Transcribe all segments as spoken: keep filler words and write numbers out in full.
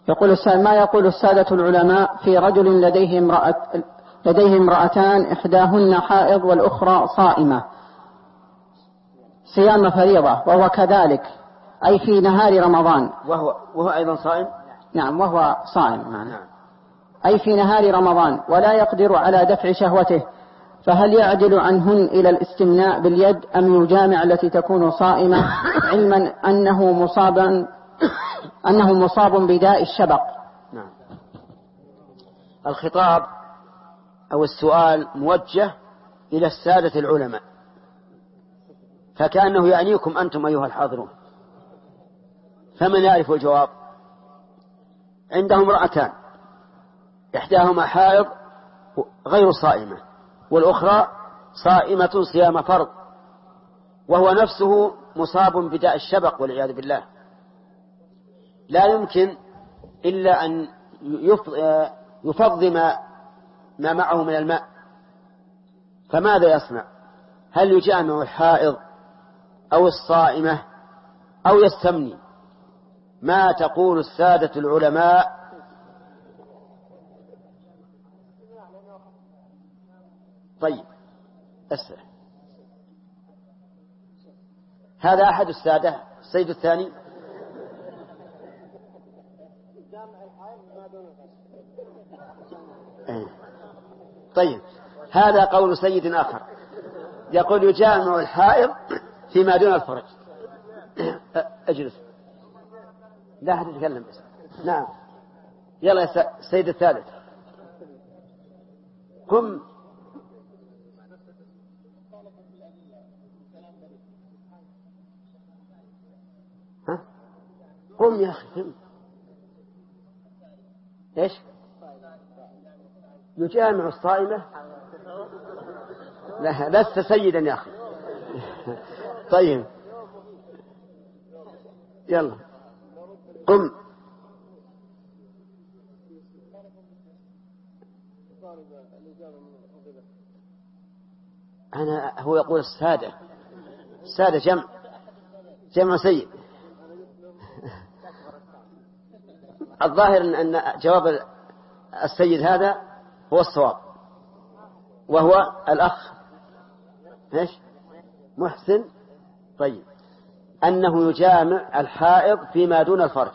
يقول السائل: ما يقول السادة العلماء في رجل لديه امرأة لديه امرأتان إحداهن حائض والأخرى صائمة صيام فريضة وهو كذلك، أي في نهار رمضان، وهو, وهو أيضا صائم؟ نعم وهو صائم معنا. نعم. أي في نهار رمضان ولا يقدر على دفع شهوته، فهل يعدل عنهن إلى الاستمناء باليد أم يجامع التي تكون صائمة، علما أنه مصابا أنه مصاب بداء الشبق؟ نعم. الخطاب أو السؤال موجه إلى السادة العلماء، فكأنه يعنيكم أنتم أيها الحاضرون. فمن يعرف الجواب؟ عندهم امرأتان إحداهما حائض غير صائمة والأخرى صائمة صيام فرض، وهو نفسه مصاب بداء الشبق والعياذ بالله، لا يمكن إلا أن يفضي ما معه من الماء، فماذا يصنع؟ هل يجامع الحائض أو الصائمة أو يستمني؟ ما تقول السادة العلماء؟ طيب أسرع. هذا أحد السادة. السيد الثاني: طيب هذا قول سيد آخر يقول يجامع الحائض فيما دون الفرج. أجلس، لا أحد يتكلم بس. نعم يلا يا السيد الثالث قم. ها قم يا أخي قم. إيش يجامع الصائمة؟ لا لست سيدا يا أخي. طيب يلا قم. أنا هو يقول السادة، السادة جمع جمع سيد. الظاهر أن جواب السيد هذا هو الصواب، وهو الأخ إيش محسن. طيب أنه يجامع الحائض فيما دون الفرج،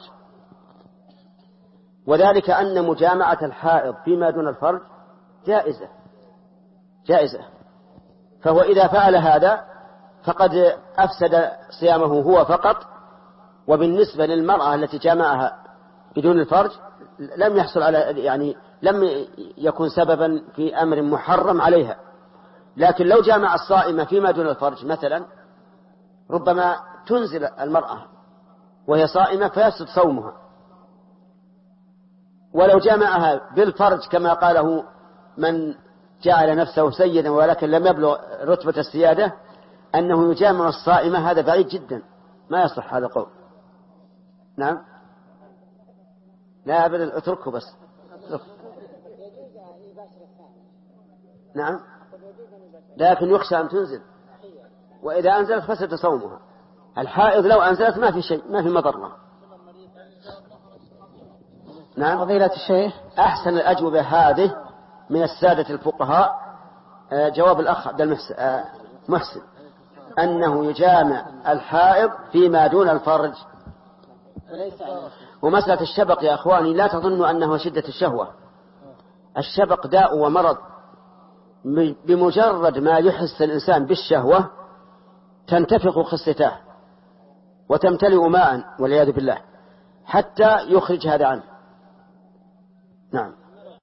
وذلك أن مجامعة الحائض فيما دون الفرج جائزة جائزة فهو إذا فعل هذا فقد أفسد صيامه هو فقط، وبالنسبة للمرأة التي جامعها بدون الفرج لم يحصل على يعني لم يكن سببا في أمر محرم عليها. لكن لو جامع الصائمة فيما دون الفرج مثلا ربما تنزل المرأة وهي صائمة فيفسد صومها، ولو جامعها بالفرج كما قاله من جعل نفسه سيدا ولكن لم يبلغ رتبة السيادة أنه يجامع الصائمة، هذا بعيد جدا، ما يصح هذا القول. نعم لا أبدا اتركه بس اتركه. نعم لكن يخشى أن تنزل، وإذا أنزلت فسد صومها. الحائض لو أنزلت ما في شيء، ما في مضرة. نعم فضيلة الشيخ أحسن الأجوبة هذه من السادة الفقهاء جواب الأخ عبد المحسن أنه يجامع الحائض فيما دون الفرج. ومسألة الشبق يا أخواني لا تظنوا أنه شدة الشهوة، الشبق داء ومرض، بمجرد ما يحس الإنسان بالشهوة تنتفخ خصيته وتمتلئ ماء والعياذ بالله حتى يخرج هذا عنه. نعم.